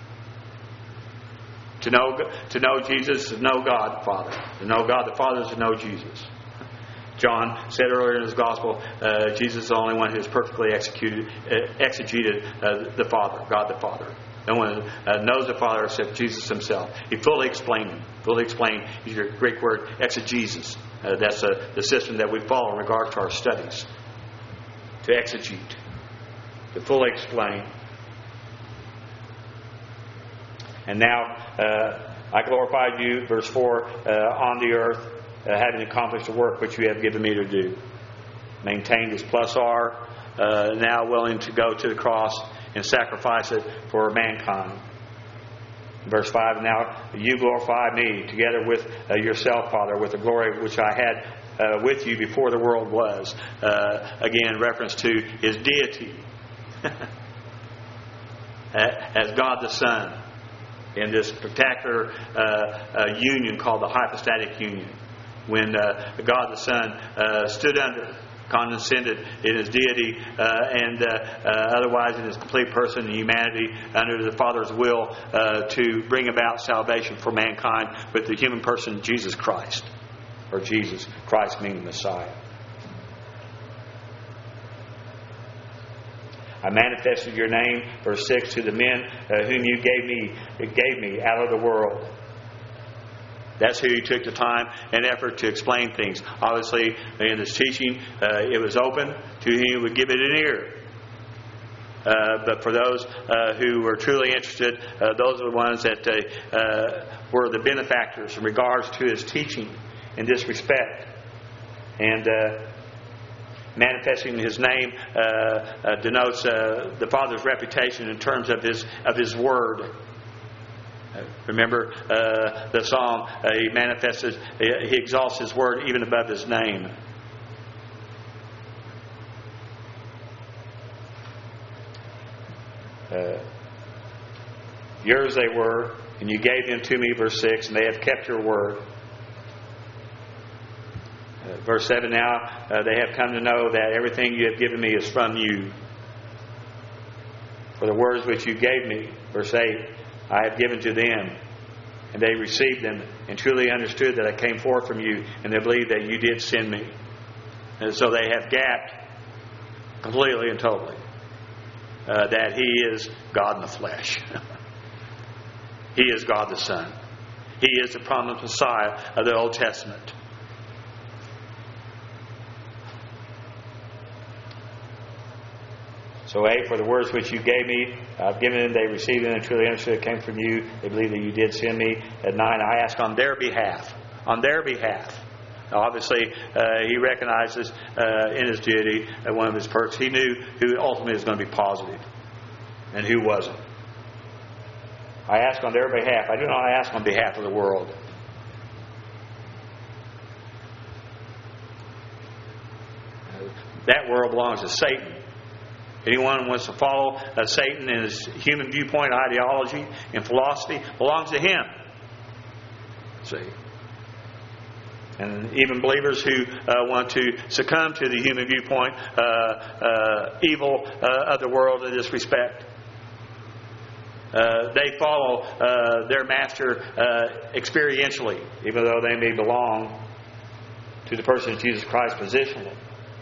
To know, to know Jesus is to know God the Father. To know God the Father is to know Jesus. John said earlier in his Gospel, uh, Jesus is the only one who has perfectly executed, uh, exegeted uh, the Father, God the Father. No one uh, knows the Father except Jesus himself. He fully explained him. Fully explained is your Greek word, exegesis. Uh, that's uh, the system that we follow in regard to our studies. To exegete. To fully explain. And now, uh, I glorified you, verse four, uh, on the earth, uh, having accomplished the work which you have given me to do. Maintained his plus R, uh, now willing to go to the cross and sacrifice it for mankind. Verse five, now you glorify me together with uh, yourself, Father, with the glory which I had uh, with you before the world was. Uh, again, reference to his deity as God the Son in this spectacular uh, uh, union called the hypostatic union. When uh, God the Son uh, stood under, condescended in his deity uh, and uh, uh, otherwise in his complete person and humanity under the Father's will uh, to bring about salvation for mankind with the human person Jesus Christ, or Jesus Christ meaning Messiah. I manifested your name, verse six, to the men uh, whom you gave me, gave me out of the world. That's who he took the time and effort to explain things. Obviously, in his teaching, uh, it was open to him who would give it an ear. Uh, but for those uh, who were truly interested, uh, those are the ones that uh, uh, were the benefactors in regards to his teaching in this respect. And uh, manifesting his name uh, uh, denotes uh, the Father's reputation in terms of his of his word. Uh, remember uh, the psalm, uh, he manifests, his, he exalts his word even above his name. Uh, yours they were, and you gave them to me, verse six, and they have kept your word. Uh, verse seven, now uh, they have come to know that everything you have given me is from you. For the words which you gave me, verse eight, I have given to them, and they received them, and truly understood that I came forth from you, and they believe that you did send me. And so they have gapped completely and totally uh, that He is God in the flesh. He is God the Son. He is the promised Messiah of the Old Testament. So A, for the words which you gave me, I've given them, they received them, and truly understood it came from you. They believe that you did send me. At nine, I ask on their behalf. On their behalf. Now, obviously, uh, he recognizes uh, in his deity uh, one of his perks. He knew who ultimately was going to be positive and who wasn't. I ask on their behalf. I do not ask on behalf of the world. That world belongs to Satan. Anyone who wants to follow uh, Satan and his human viewpoint, ideology, and philosophy belongs to him. See? And even believers who uh, want to succumb to the human viewpoint, uh, uh, evil uh, of the world in this respect, uh, they follow uh, their master uh, experientially, even though they may belong to the person of Jesus Christ positionally.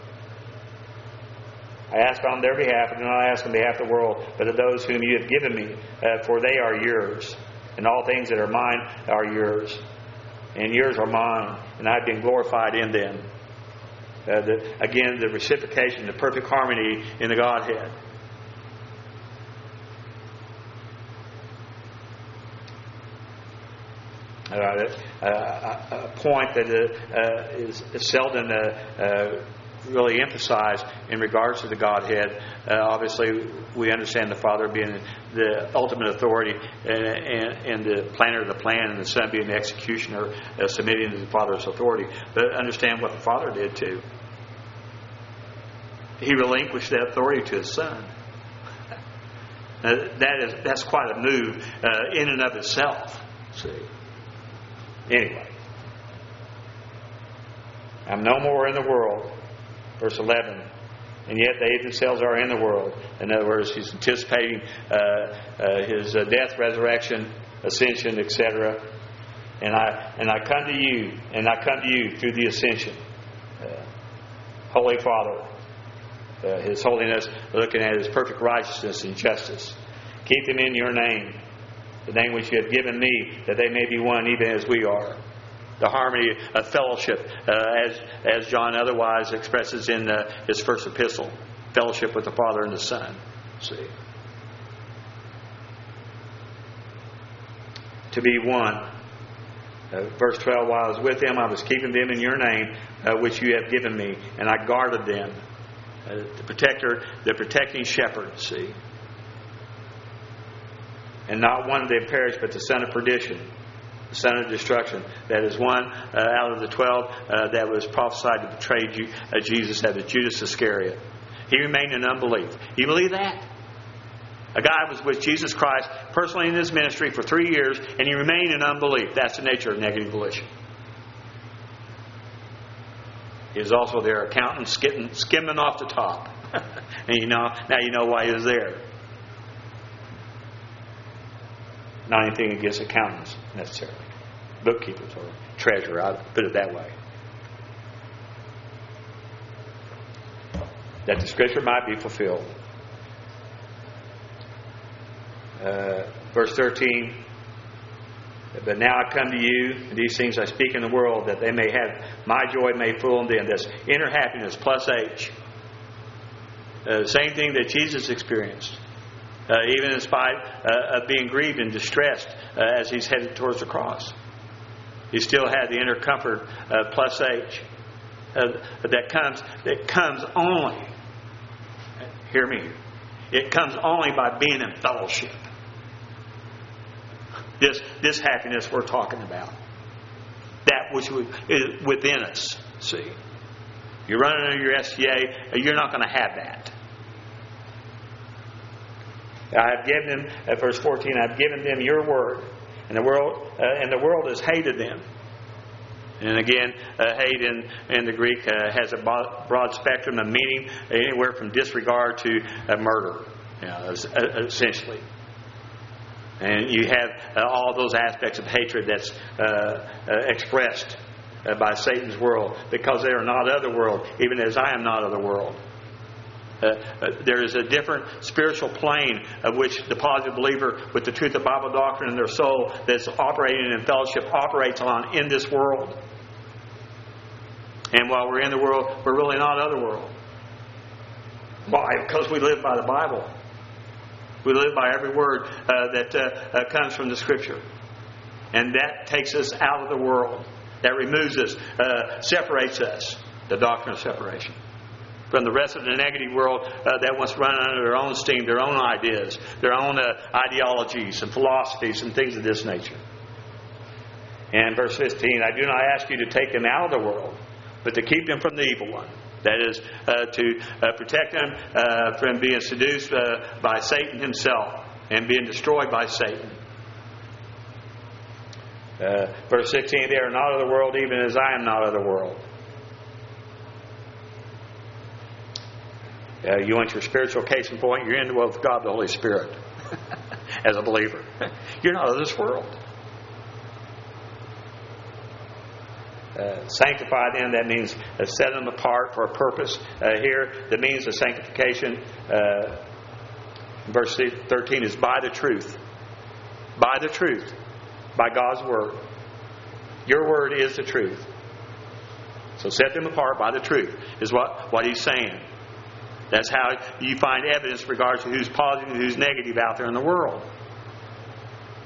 I ask on their behalf, and do not ask on behalf of the world, but of those whom you have given me, uh, for they are yours. And all things that are mine are yours. And yours are mine, and I've been glorified in them. Uh, the, again, the reciprocation, the perfect harmony in the Godhead. Uh, a, a point that uh, is seldom uh, uh, really emphasized in regards to the Godhead. Uh, obviously, we understand the Father being the ultimate authority and, and, and the planner of the plan, and the Son being the executioner, uh, submitting to the Father's authority. But understand what the Father did too. He relinquished that authority to His Son. Now, that is that's quite a move uh, in and of itself. See. Anyway, I'm no more in the world. Verse eleven. And yet they themselves are in the world. In other words, He's anticipating uh, uh, His uh, death, resurrection, ascension, et cetera. And I and I come to you, and I come to you through the ascension. Uh, Holy Father, uh, His holiness, looking at His perfect righteousness and justice. Keep them in your name, the name which you have given me, that they may be one, even as we are. The harmony of fellowship, uh, as as John otherwise expresses in uh, his first epistle, fellowship with the Father and the Son. See, to be one. Uh, verse twelve. While I was with them, I was keeping them in your name, uh, which you have given me, and I guarded them. Uh, the protector, the protecting shepherd. See, and not one of them perished, but the son of perdition. The son of destruction. That is one uh, out of the twelve uh, that was prophesied to betray G- uh, Jesus. That is Judas Iscariot. He remained in unbelief. You believe that? A guy was with Jesus Christ personally in his ministry for three years, and he remained in unbelief. That's the nature of negative volition. He was also their accountant, skimming, skimming off the top. And you know, now you know why he was there. Not anything against accountants, necessarily. Bookkeepers or treasurer, I'll put it that way. That the Scripture might be fulfilled. Uh, verse thirteen. But now I come to you, and these things I speak in the world, that they may have my joy made full in them. That's inner happiness plus H. Uh, same thing that Jesus experienced. Uh, even in spite uh, of being grieved and distressed uh, as He's headed towards the cross. He still had the inner comfort uh, plus H. Uh, that comes, that comes only, hear me, it comes only by being in fellowship. This, this happiness we're talking about. That which is within us, see. You're running under your S T A, you're not going to have that. I have given them, at verse fourteen, I have given them your word, and the world uh, and the world has hated them. And again, uh, hate in, in the Greek uh, has a broad spectrum of meaning, anywhere from disregard to uh, murder, you know, essentially. And you have uh, all those aspects of hatred that's uh, uh, expressed uh, by Satan's world, because they are not of the world, even as I am not of the world. Uh, uh, there is a different spiritual plane of which the positive believer with the truth of Bible doctrine in their soul that's operating in fellowship operates on in this world. And while we're in the world, we're really not of the world. Why? Because we live by the Bible. We live by every word uh, that uh, uh, comes from the Scripture. And that takes us out of the world. That removes us, uh, separates us, the doctrine of separation, from the rest of the negative world uh, that wants to run under their own steam, their own ideas, their own uh, ideologies and philosophies and things of this nature. And verse fifteen, I do not ask you to take them out of the world, but to keep them from the evil one. That is, uh, to uh, protect them uh, from being seduced uh, by Satan himself and being destroyed by Satan. Uh, verse sixteen, they are not of the world, even as I am not of the world. Uh, you want your spiritual case in point? You're in the will of God, the Holy Spirit, as a believer. You're not of this world. Uh, sanctify them, that means uh, set them apart for a purpose. Uh, here, the means of sanctification, uh, verse thirteen, is by the truth. By the truth. By God's Word. Your Word is the truth. So set them apart by the truth, is what, what he's saying. That's how you find evidence in regards to who's positive and who's negative out there in the world.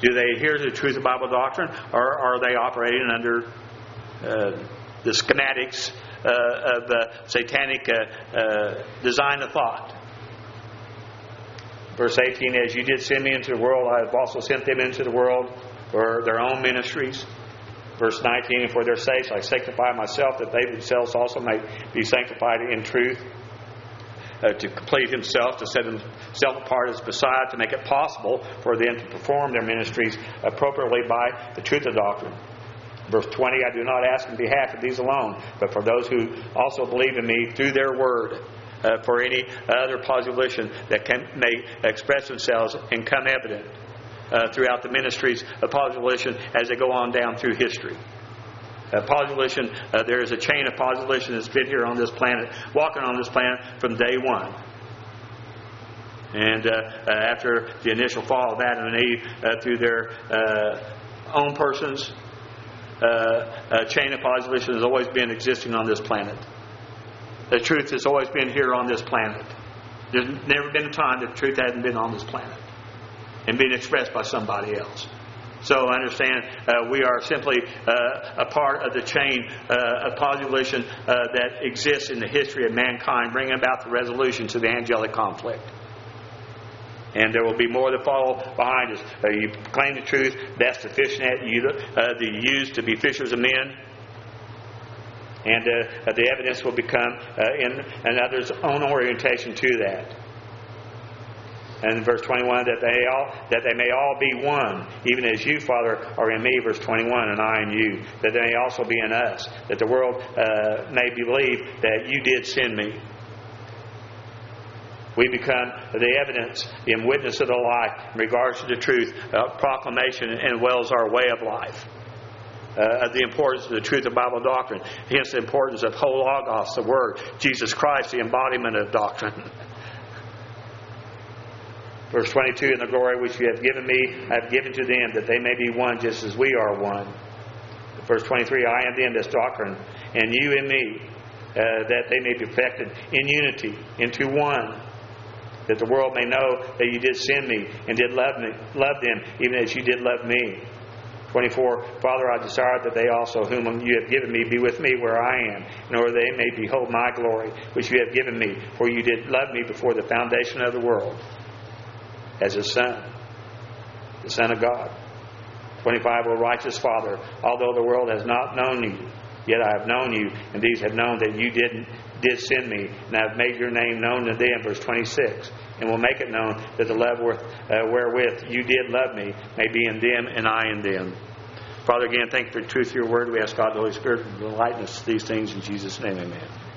Do they adhere to the truth of Bible doctrine, or are they operating under uh, the schematics uh, of uh, satanic uh, uh, design of thought? Verse eighteen, as you did send me into the world, I have also sent them into the world for their own ministries. Verse nineteen, for their sakes I sanctify myself, that they themselves also may be sanctified in truth. Uh, to complete himself, to set himself apart as Messiah, to make it possible for them to perform their ministries appropriately by the truth of doctrine. Verse twenty, I do not ask in behalf of these alone, but for those who also believe in me through their word, uh, for any other position that can, may express themselves and come evident uh, throughout the ministries of position as they go on down through history. Uh, Position, uh, there is a chain of position that's been here on this planet, walking on this planet from day one. And uh, uh, after the initial fall of Adam and Eve, uh, through their uh, own persons, uh, a chain of position has always been existing on this planet. The truth has always been here on this planet. There's never been a time that the truth hasn't been on this planet and been expressed by somebody else. So understand, uh, we are simply uh, a part of the chain uh, of position uh, that exists in the history of mankind, bringing about the resolution to the angelic conflict. And there will be more that follow behind us. Uh, you proclaim the truth, that's sufficient at you, uh, the used to be fishers of men. And uh, the evidence will become uh, in another's own orientation to that. And in verse twenty-one, that they all that they may all be one, even as you, Father, are in me, verse twenty-one, and I in you, that they may also be in us, that the world uh, may believe that you did send me. We become the evidence, the witness of the life in regards to the truth, uh, proclamation, and well as our way of life. Uh, of the importance of the truth of Bible doctrine. Hence the importance of Hologos, the Word, Jesus Christ, the embodiment of doctrine. Verse twenty-two, and the glory which you have given me, I have given to them, that they may be one just as we are one. Verse twenty-three, I am them, this doctrine, and you in me, uh, that they may be perfected in unity, into one, that the world may know that you did send me, and did love me, love them, even as you did love me. twenty-four, Father, I desire that they also, whom you have given me, be with me where I am, in order they may behold my glory, which you have given me, for you did love me before the foundation of the world. As a son, the Son of God. twenty-five, O righteous Father, although the world has not known you, yet I have known you, and these have known that you did, did send me, and I have made your name known to them. Verse twenty-six, and will make it known that the love with, uh, wherewith you did love me may be in them, and I in them. Father, again, thank you for the truth of your word. We ask God, the Holy Spirit, to enlighten us to these things in Jesus' name, amen.